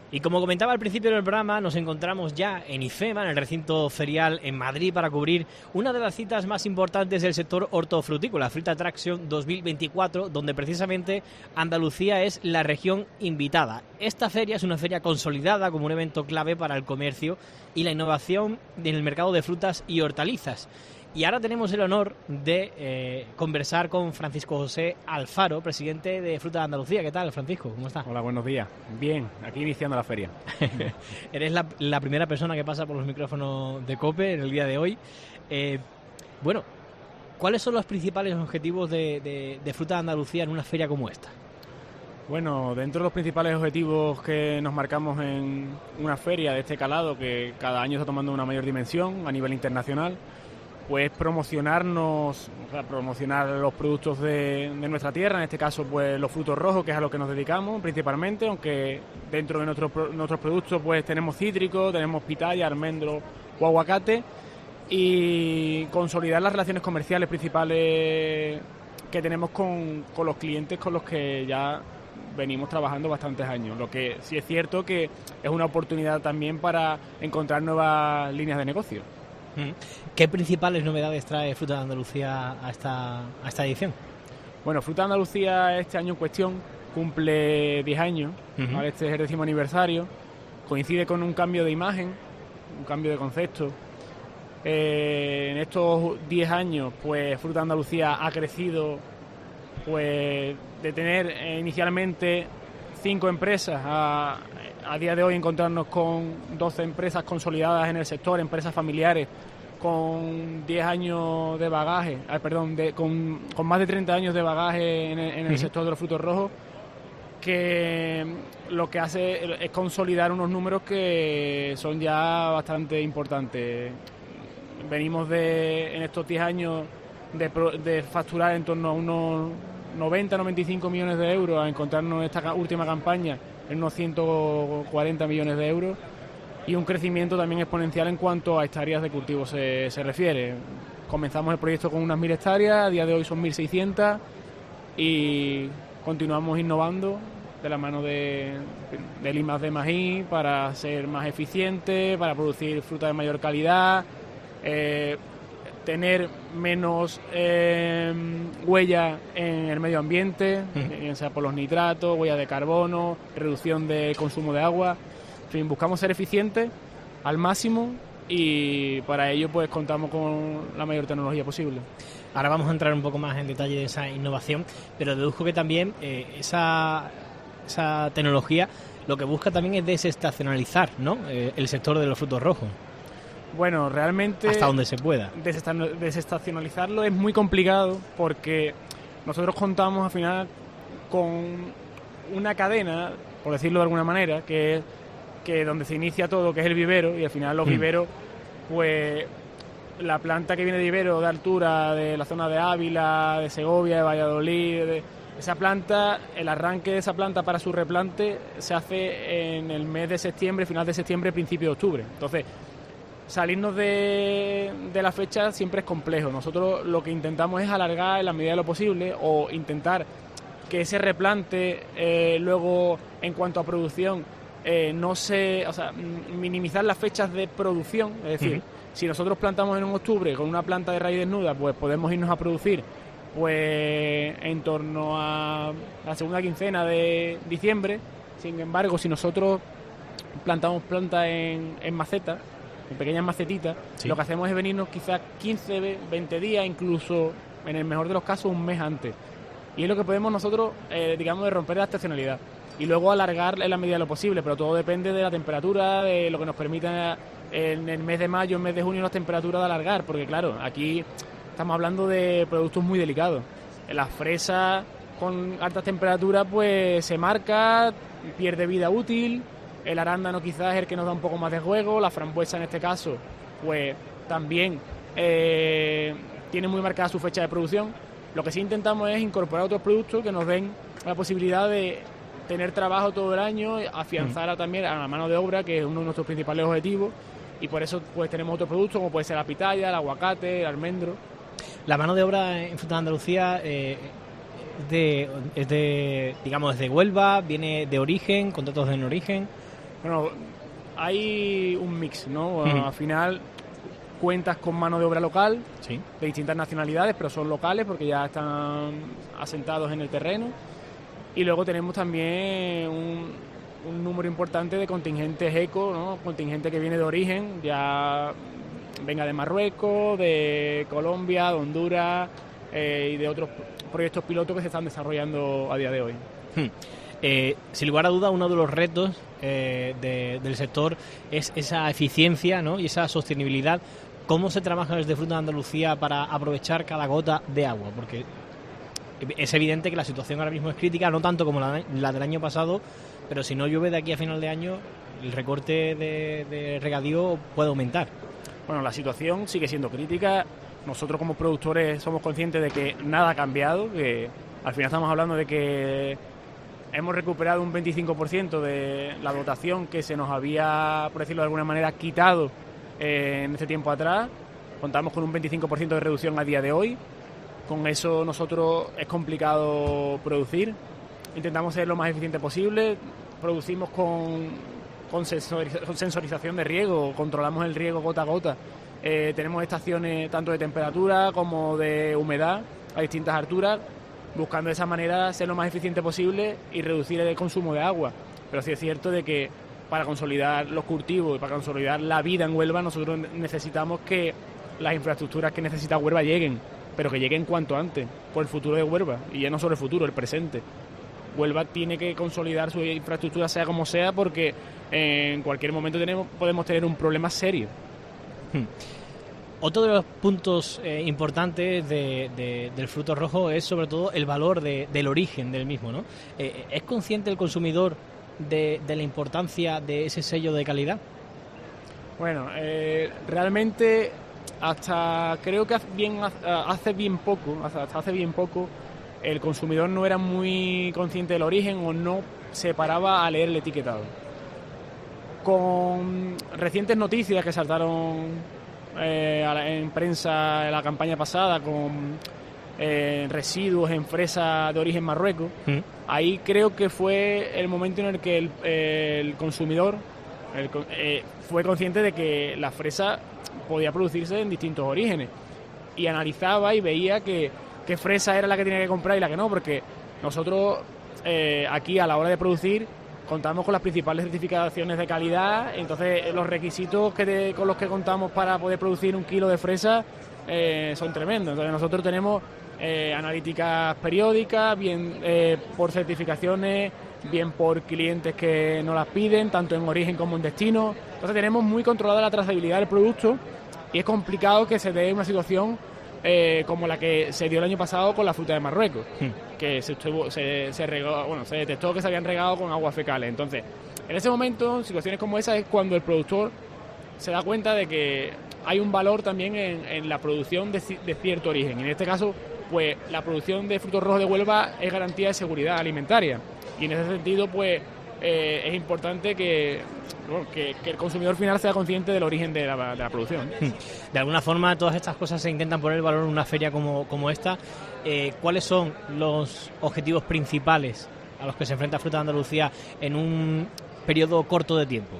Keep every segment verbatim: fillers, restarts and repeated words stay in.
Y como comentaba al principio del programa, nos encontramos ya en IFEMA, en el recinto ferial en Madrid, para cubrir una de las citas más importantes del sector hortofrutícola, Fruit Attraction dos mil veinticuatro, donde precisamente Andalucía es la región invitada. Esta feria es una feria consolidada como un evento clave para el comercio y la innovación en el mercado de frutas y hortalizas. Y ahora tenemos el honor de eh, conversar con Francisco José Alfaro, presidente de Fruta de Andalucía. ¿Qué tal, Francisco? ¿Cómo estás? Hola, buenos días. Bien, aquí iniciando la feria. Eres la, la primera persona que pasa por los micrófonos de COPE en el día de hoy. Eh, bueno, ¿cuáles son los principales objetivos de, de, de Fruta de Andalucía en una feria como esta? Bueno, dentro de los principales objetivos que nos marcamos en una feria de este calado, que cada año está tomando una mayor dimensión a nivel internacional, pues promocionarnos, o sea, promocionar los productos de, de nuestra tierra, en este caso pues los frutos rojos, que es a lo que nos dedicamos principalmente, aunque dentro de nuestros nuestros productos pues tenemos cítricos, tenemos pitaya, almendro o aguacate, y consolidar las relaciones comerciales principales que tenemos con, con los clientes con los que ya venimos trabajando bastantes años. Lo que sí es cierto que es una oportunidad también para encontrar nuevas líneas de negocio. ¿Qué principales novedades trae Fruta de Andalucía a esta, a esta edición? Bueno, Fruta de Andalucía este año en cuestión cumple diez años, uh-huh. ¿vale? Este es el décimo aniversario, coincide con un cambio de imagen, un cambio de concepto. Eh, en estos diez años, pues Fruta de Andalucía ha crecido, pues de tener eh, inicialmente cinco empresas a, a día de hoy encontrarnos con doce empresas consolidadas en el sector, empresas familiares con diez años de bagaje, ah, perdón, de, con, con más de treinta años de bagaje en el, en el sector de los frutos rojos, que lo que hace es consolidar unos números que son ya bastante importantes. Venimos de en estos diez años de, de facturar en torno a unos noventa a noventa y cinco millones de euros, a encontrarnos en esta última campaña en unos ciento cuarenta millones de euros, y un crecimiento también exponencial en cuanto a hectáreas de cultivo se, se refiere. Comenzamos el proyecto con unas mil hectáreas, a día de hoy son mil seiscientas, y continuamos innovando de la mano de, de limas de maíz para ser más eficientes, para producir fruta de mayor calidad, eh, tener menos eh, huella en el medio ambiente, bien uh-huh. sea por los nitratos, huella de carbono, reducción de consumo de agua. En fin, buscamos ser eficientes al máximo, y para ello pues contamos con la mayor tecnología posible. Ahora vamos a entrar un poco más en detalle de esa innovación, pero deduzco que también eh, esa, esa tecnología lo que busca también es desestacionalizar, ¿no? Eh, el sector de los frutos rojos. Bueno, realmente hasta donde se pueda. Desestacionalizarlo es muy complicado, porque nosotros contamos al final con una cadena, por decirlo de alguna manera, que es que donde se inicia todo, que es el vivero, y al final los mm. viveros, pues la planta que viene de vivero de altura de la zona de Ávila, de Segovia, de Valladolid, de, esa planta, el arranque de esa planta para su replante se hace en el mes de septiembre, final de septiembre, principio de octubre. Entonces, salirnos de, de la fecha siempre es complejo. Nosotros lo que intentamos es alargar en la medida de lo posible, o intentar que ese replante eh, luego, en cuanto a producción, eh, no se, o sea, minimizar las fechas de producción. Es decir, uh-huh. si nosotros plantamos en un octubre con una planta de raíz desnuda, pues podemos irnos a producir pues en torno a la segunda quincena de diciembre. Sin embargo, si nosotros plantamos plantas en, en maceta, en pequeñas macetitas, sí. lo que hacemos es venirnos quizás quince, veinte días, incluso en el mejor de los casos un mes antes. Y es lo que podemos nosotros, eh, digamos, de romper la estacionalidad. Y luego alargar en la medida de lo posible, pero todo depende de la temperatura, de lo que nos permita en el mes de mayo, en el mes de junio, las temperaturas de alargar, porque claro, aquí estamos hablando de productos muy delicados. La fresa con altas temperaturas pues se marca, pierde vida útil. El arándano quizás es el que nos da un poco más de juego, la frambuesa en este caso pues también eh, tiene muy marcada su fecha de producción. Lo que sí intentamos es incorporar otros productos que nos den la posibilidad de tener trabajo todo el año, afianzar a, también a la mano de obra, que es uno de nuestros principales objetivos, y por eso pues tenemos otros productos como puede ser la pitaya, el aguacate, el almendro. La mano de obra en Fruta de Andalucía eh, es, de, es de, digamos, es de Huelva, viene de origen, contratos en origen. Bueno, hay un mix, ¿no? Uh-huh. Al final cuentas con mano de obra local, sí, de distintas nacionalidades, pero son locales porque ya están asentados en el terreno. Y luego tenemos también un, un número importante de contingentes eco, ¿no? Contingente que viene de origen, ya venga de Marruecos, de Colombia, de Honduras eh, y de otros proyectos pilotos que se están desarrollando a día de hoy. Hmm. Eh, sin lugar a duda, uno de los retos eh, de, del sector es esa eficiencia, ¿no? Y esa sostenibilidad. ¿Cómo se trabaja desde Fruta de Andalucía para aprovechar cada gota de agua? Porque es evidente que la situación ahora mismo es crítica, no tanto como la, la del año pasado, pero si no llueve de aquí a final de año, el recorte de, de regadío puede aumentar. Bueno, la situación sigue siendo crítica. Nosotros como productores somos conscientes de que nada ha cambiado, que al final estamos hablando de que hemos recuperado un veinticinco por ciento de la dotación que se nos había, por decirlo de alguna manera, quitado eh, en este tiempo atrás. Contamos con un veinticinco por ciento de reducción a día de hoy. Con eso nosotros es complicado producir. Intentamos ser lo más eficiente posible. Producimos con, con, sensoriz- con sensorización de riego, controlamos el riego gota a gota. Eh, tenemos estaciones tanto de temperatura como de humedad a distintas alturas, buscando de esa manera ser lo más eficiente posible y reducir el consumo de agua. Pero sí es cierto de que para consolidar los cultivos y para consolidar la vida en Huelva nosotros necesitamos que las infraestructuras que necesita Huelva lleguen, pero que lleguen cuanto antes, por el futuro de Huelva, y ya no solo el futuro, el presente. Huelva tiene que consolidar su infraestructura sea como sea, porque en cualquier momento tenemos, podemos tener un problema serio. Hmm. Otro de los puntos eh, importantes de, de, del fruto rojo es sobre todo el valor de, del origen del mismo, ¿no? Eh, ¿Es consciente el consumidor de, de la importancia de ese sello de calidad? Bueno, eh, realmente hasta creo que hace bien, hace bien poco, hasta hace bien poco, el consumidor no era muy consciente del origen o no se paraba a leer el etiquetado. Con recientes noticias que saltaron eh, en prensa en la campaña pasada con eh, residuos en fresa de origen Marruecos, ¿Mm? Ahí creo que fue el momento en el que el, eh, el consumidor el, eh, fue consciente de que la fresa podía producirse en distintos orígenes y analizaba y veía que qué fresa era la que tenía que comprar y la que no, porque nosotros eh, aquí a la hora de producir contamos con las principales certificaciones de calidad, entonces los requisitos que de, con los que contamos para poder producir un kilo de fresa eh, son tremendos. Entonces nosotros tenemos eh, analíticas periódicas, bien eh, por certificaciones, bien por clientes que nos las piden, tanto en origen como en destino. Entonces tenemos muy controlada la trazabilidad del producto y es complicado que se dé una situación Eh, como la que se dio el año pasado con la fruta de Marruecos, hmm. que se, estuvo, se, se, regó, bueno, se detectó que se habían regado con aguas fecales. Entonces, en ese momento, situaciones como esa es cuando el productor se da cuenta de que hay un valor también en, en la producción de, de cierto origen. Y en este caso, pues la producción de frutos rojos de Huelva es garantía de seguridad alimentaria. Y en ese sentido, pues eh, es importante que, bueno, que, que el consumidor final sea consciente del origen de la, de la producción. De alguna forma, todas estas cosas se intentan poner valor en una feria como, como esta. Eh, ¿Cuáles son los objetivos principales a los que se enfrenta Fruta de Andalucía en un periodo corto de tiempo?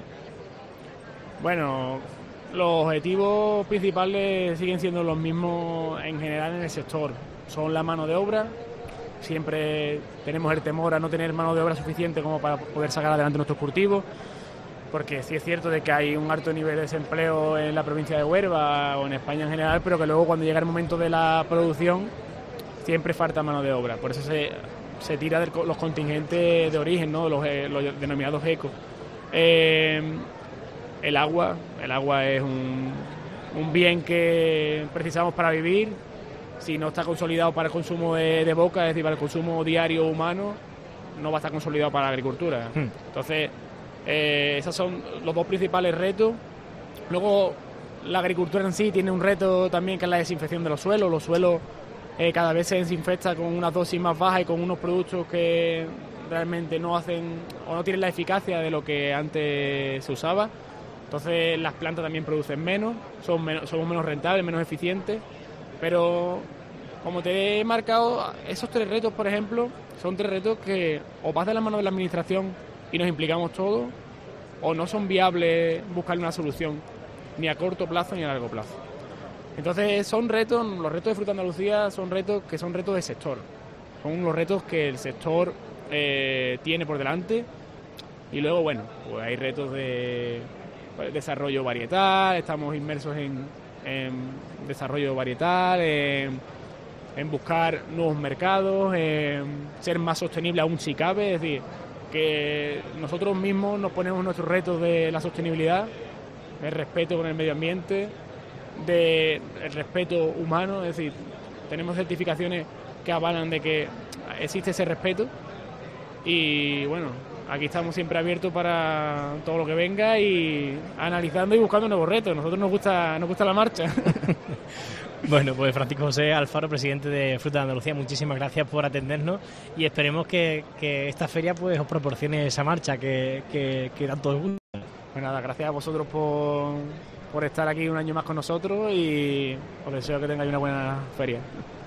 Bueno, los objetivos principales siguen siendo los mismos en general en el sector. Son la mano de obra. Siempre tenemos el temor a no tener mano de obra suficiente como para poder sacar adelante nuestros cultivos, porque sí es cierto de que hay un alto nivel de desempleo en la provincia de Huelva o en España en general, pero que luego cuando llega el momento de la producción siempre falta mano de obra. Por eso se, se tira de los contingentes de origen, ¿no? los, los denominados ecos. Eh, el agua, el agua es un, un bien que precisamos para vivir. Si no está consolidado para el consumo de, de boca, es decir, para el consumo diario humano, no va a estar consolidado para la agricultura. Hmm. Entonces, eh, esos son los dos principales retos. Luego, la agricultura en sí tiene un reto también, que es la desinfección de los suelos. Los suelos eh, cada vez se desinfectan con una dosis más baja y con unos productos que realmente no hacen o no tienen la eficacia de lo que antes se usaba. Entonces, las plantas también producen menos, son menos, somos menos rentables, menos eficientes. Pero, como te he marcado, esos tres retos, por ejemplo, son tres retos que o vas de la mano de la administración y nos implicamos todos, o no son viables buscar una solución, ni a corto plazo ni a largo plazo. Entonces son retos, los retos de Fruta Andalucía son retos que son retos de sector, son los retos que el sector eh, tiene por delante. Y luego, bueno, pues hay retos de desarrollo varietal, estamos inmersos en, en desarrollo varietal, en, en buscar nuevos mercados, en ser más sostenible aún si cabe, es decir, que nosotros mismos nos ponemos nuestros retos de la sostenibilidad, el respeto con el medio ambiente, de el respeto humano, es decir, tenemos certificaciones que avalan de que existe ese respeto y bueno, aquí estamos siempre abiertos para todo lo que venga y analizando y buscando nuevos retos. A nosotros nos gusta, nos gusta la marcha. Bueno, pues Francisco José Alfaro, presidente de Fruta de Andalucía, muchísimas gracias por atendernos y esperemos que, que esta feria pues os proporcione esa marcha que, que, que tanto os gusta. Pues nada, gracias a vosotros por, por estar aquí un año más con nosotros y os deseo que tengáis una buena feria.